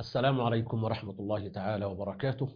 السلام عليكم ورحمة الله تعالى وبركاته.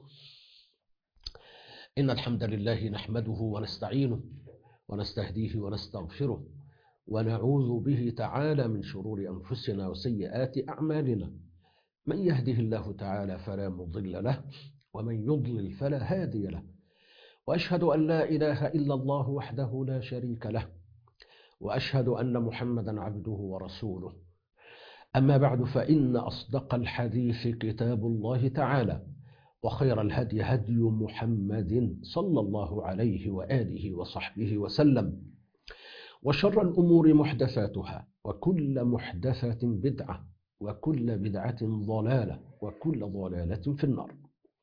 إن الحمد لله نحمده ونستعينه ونستهديه ونستغفره ونعوذ به تعالى من شرور أنفسنا وسيئات أعمالنا. من يهده الله تعالى فلا مضل له ومن يضلل فلا هادي له، وأشهد أن لا إله إلا الله وحده لا شريك له، وأشهد أن محمدا عبده ورسوله. أما بعد، فإن أصدق الحديث كتاب الله تعالى، وخير الهدي هدي محمد صلى الله عليه وآله وصحبه وسلم، وشر الأمور محدثاتها، وكل محدثة بدعة، وكل بدعة ضلالة، وكل ضلالة في النار.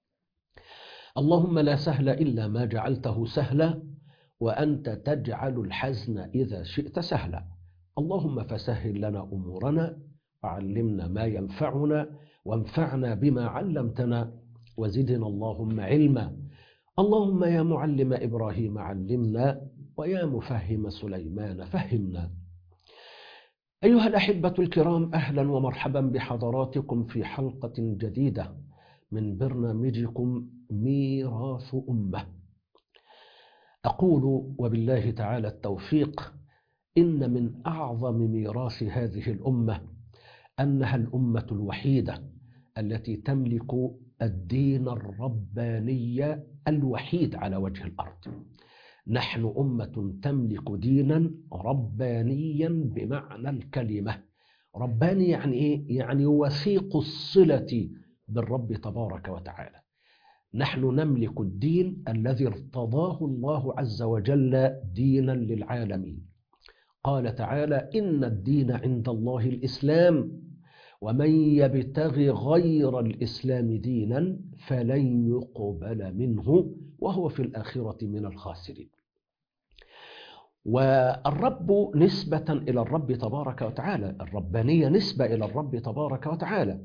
اللهم لا سهل إلا ما جعلته سهلا، وأنت تجعل الحزن إذا شئت سهلا. اللهم فسهل لنا أمورنا، وعلمنا ما ينفعنا، وانفعنا بما علمتنا، وزدنا اللهم علما. اللهم يا معلم إبراهيم علمنا، ويا مفهم سليمان فهمنا. أيها الأحبة الكرام، أهلا ومرحبا بحضراتكم في حلقة جديدة من برنامجكم ميراث أمة. أقول وبالله تعالى التوفيق: إن من أعظم ميراث هذه الأمة أنها الأمة الوحيدة التي تملك الدين الرباني الوحيد على وجه الأرض. نحن أمة تملك دينا ربانيا بمعنى الكلمة. رباني يعني إيه؟ يعني وثيق الصلة بالرب تبارك وتعالى. نحن نملك الدين الذي ارتضاه الله عز وجل دينا للعالمين. قال تعالى: إن الدين عند الله الإسلام، ومن يبتغ غير الإسلام دينا فلن يقبل منه وهو في الآخرة من الخاسرين. والرب نسبة إلى الرب تبارك وتعالى، الربانية نسبة إلى الرب تبارك وتعالى.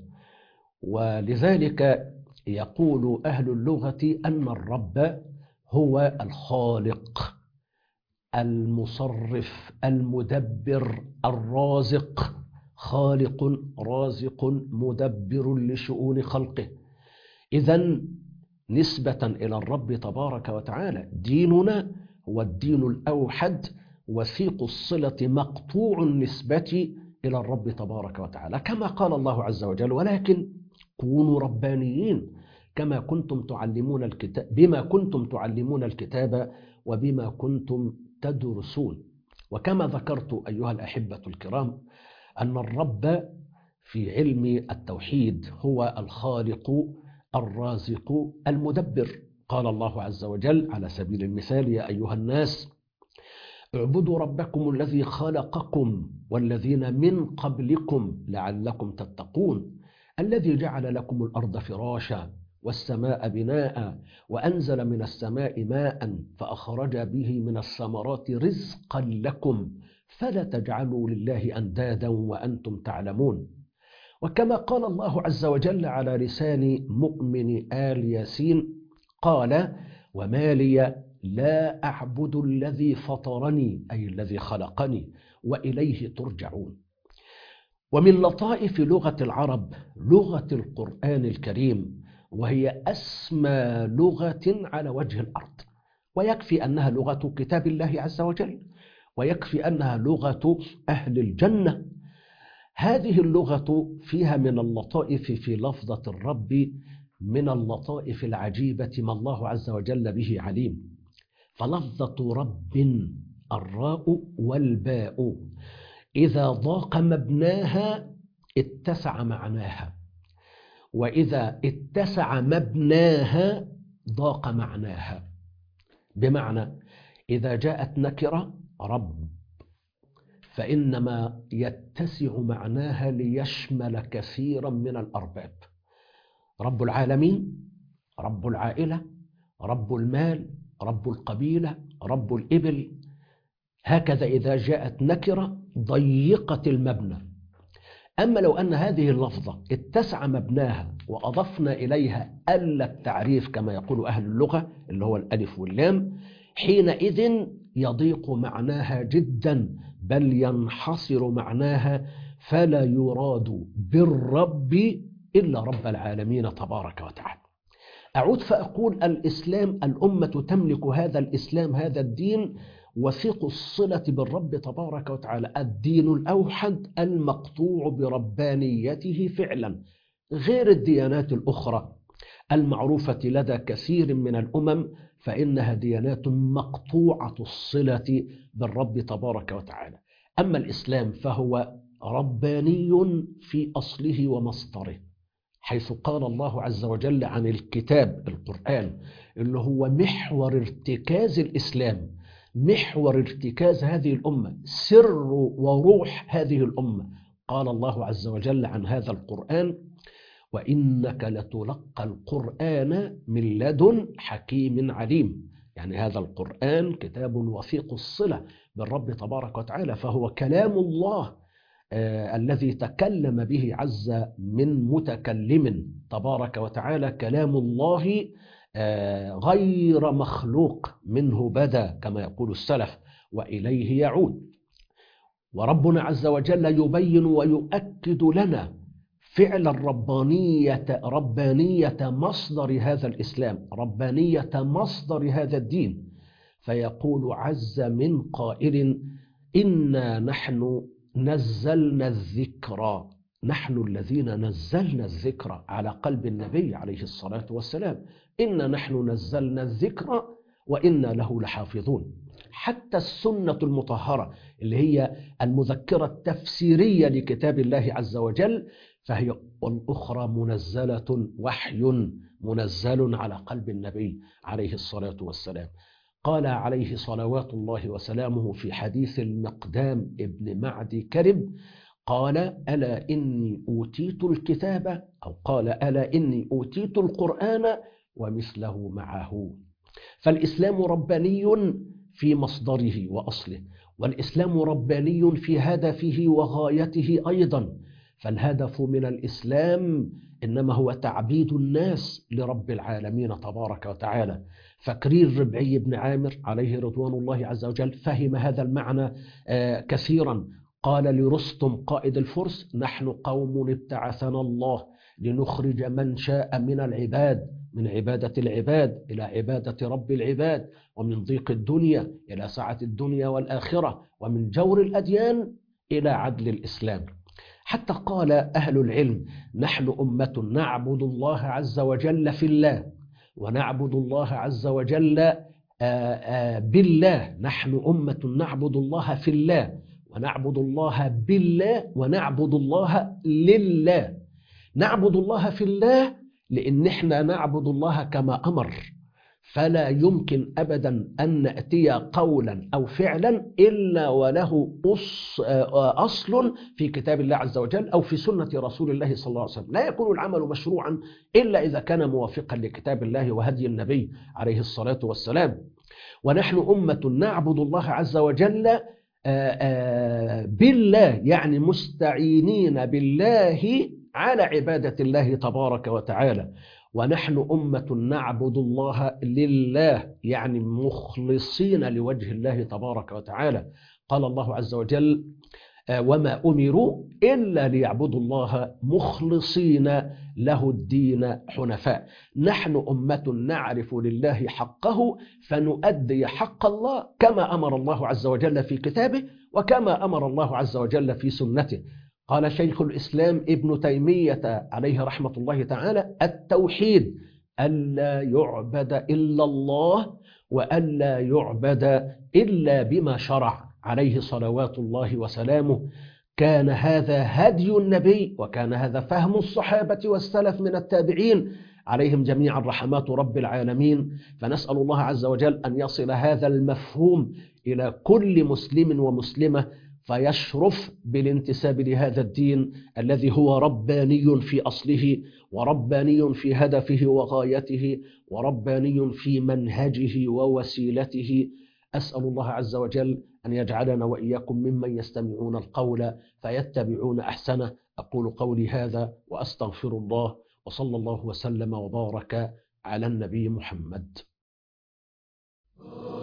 ولذلك يقول أهل اللغة أن الرب هو الخالق، المصرف، المدبر، الرازق. خالق رازق مدبر لشؤون خلقه. إذن نسبة إلى الرب تبارك وتعالى ديننا هو الدين الأوحد، وثيق الصلة مقطوع النسبة إلى الرب تبارك وتعالى، كما قال الله عز وجل: ولكن كونوا ربانيين كما كنتم تعلمون الكتاب، بما كنتم تعلمون الكتاب وبما كنتم تدرسون. وكما ذكرت أيها الأحبة الكرام أن الرب في علم التوحيد هو الخالق الرازق المدبر. قال الله عز وجل على سبيل المثال: يا أيها الناس اعبدوا ربكم الذي خلقكم والذين من قبلكم لعلكم تتقون، الذي جعل لكم الأرض فراشا والسماء بناء وأنزل من السماء ماء فأخرج به من الثمرات رزقا لكم فلا تجعلوا لله أندادا وأنتم تعلمون. وكما قال الله عز وجل على لسان مؤمن آل ياسين قال: وما لي لا أعبد الذي فطرني، أي الذي خلقني، وإليه ترجعون. ومن لطائف لغة العرب لغة القرآن الكريم، وهي أسمى لغة على وجه الأرض، ويكفي أنها لغة كتاب الله عز وجل، ويكفي أنها لغة أهل الجنة. هذه اللغة فيها من اللطائف في لفظة الرب، من اللطائف العجيبة ما الله عز وجل به عليم. فلفظة رب، الراء والباء، إذا ضاق مبناها اتسع معناها، وإذا اتسع مبناها ضاق معناها. بمعنى إذا جاءت نكرة رب فإنما يتسع معناها ليشمل كثيرا من الأرباب: رب العالمين، رب العائلة، رب المال، رب القبيلة، رب الإبل. هكذا إذا جاءت نكرة ضيقت المبنى. أما لو أن هذه اللفظة اتسع مبناها وأضفنا إليها أل التعريف كما يقول أهل اللغة، اللي هو الألف واللام، حينئذ يضيق معناها جدا، بل ينحصر معناها، فلا يراد بالرب إلا رب العالمين تبارك وتعالى. أعود فأقول الإسلام، الأمة تملك هذا الإسلام، هذا الدين وثيق الصلة بالرب تبارك وتعالى، الدين الأوحد المقطوع بربانيته فعلا، غير الديانات الأخرى المعروفة لدى كثير من الأمم، فإنها ديانات مقطوعة الصلة بالرب تبارك وتعالى. أما الإسلام فهو رباني في أصله ومصدره، حيث قال الله عز وجل عن الكتاب القرآن اللي هو محور ارتكاز الإسلام، محور ارتكاز هذه الأمة، سر وروح هذه الأمة. قال الله عز وجل عن هذا القرآن: وإنك لتلقى القرآن من لدن حكيم عليم. يعني هذا القرآن كتاب وثيق الصلة بالرب تبارك وتعالى، فهو كلام الله الذي تكلم به عز من متكلم تبارك وتعالى، كلام الله غير مخلوق، منه بدا كما يقول السلف وإليه يعود. وربنا عز وجل يبين ويؤكد لنا فعل ربانية مصدر هذا الإسلام، ربانية مصدر هذا الدين، فيقول عز من قائل: إنا نحن نزلنا الذكر، نحن الذين نزلنا الذكر على قلب النبي عليه الصلاة والسلام، إنا نحن نزلنا الذكر وإنا له لحافظون. حتى السنة المطهرة اللي هي المذكرة التفسيرية لكتاب الله عز وجل، فهي الأخرى منزلة، وحي منزل على قلب النبي عليه الصلاة والسلام. قال عليه صلوات الله وسلامه في حديث المقدام ابن معدي كرب، قال: ألا إني أوتيت الكتاب، أو قال: ألا إني أوتيت القرآن ومثله معه. فالإسلام رباني في مصدره وأصله، والإسلام رباني في هدفه وغايته أيضا. فالهدف من الإسلام إنما هو تعبيد الناس لرب العالمين تبارك وتعالى. فكرير ربعي بن عامر عليه رضوان الله عز وجل فهم هذا المعنى كثيرا. قال لرستم قائد الفرس: نحن قوم ابتعثنا الله لنخرج من شاء من العباد، من عبادة العباد إلى عبادة رب العباد، ومن ضيق الدنيا إلى سعة الدنيا والآخرة، ومن جور الأديان إلى عدل الإسلام. حتى قال أهل العلم: نحن أمة نعبد الله عز وجل في الله، ونعبد الله عز وجل بالله. نحن أمة نعبد الله في الله، ونعبد الله بالله، ونعبد الله لله. نعبد الله في الله لأن احنا نعبد الله كما أمر، فلا يمكن أبدا أن نأتي قولا أو فعلا إلا وله أصل في كتاب الله عز وجل أو في سنة رسول الله صلى الله عليه وسلم. لا يكون العمل مشروعا إلا إذا كان موافقا لكتاب الله وهدي النبي عليه الصلاة والسلام. ونحن أمة نعبد الله عز وجل بالله، يعني مستعينين بالله على عبادة الله تبارك وتعالى. ونحن أمة نعبد الله لله، يعني مخلصين لوجه الله تبارك وتعالى. قال الله عز وجل: وما أمروا إلا ليعبدوا الله مخلصين له الدين حنفاء. نحن أمة نعرف لله حقه فنؤدي حق الله كما أمر الله عز وجل في كتابه، وكما أمر الله عز وجل في سنته. قال شيخ الإسلام ابن تيمية عليه رحمة الله تعالى: التوحيد ألا يعبد إلا الله، وألا يعبد إلا بما شرع عليه صلوات الله وسلامه. كان هذا هدي النبي، وكان هذا فهم الصحابة والسلف من التابعين عليهم جميعا رحمات رب العالمين. فنسأل الله عز وجل أن يصل هذا المفهوم إلى كل مسلم ومسلمة، فيشرف بالانتساب لهذا الدين الذي هو رباني في أصله، ورباني في هدفه وغايته، ورباني في منهجه ووسيلته. أسأل الله عز وجل أن يجعلنا وإياكم ممن يستمعون القول فيتبعون أحسنه. أقول قولي هذا وأستغفر الله، وصلى الله وسلم وبارك على النبي محمد.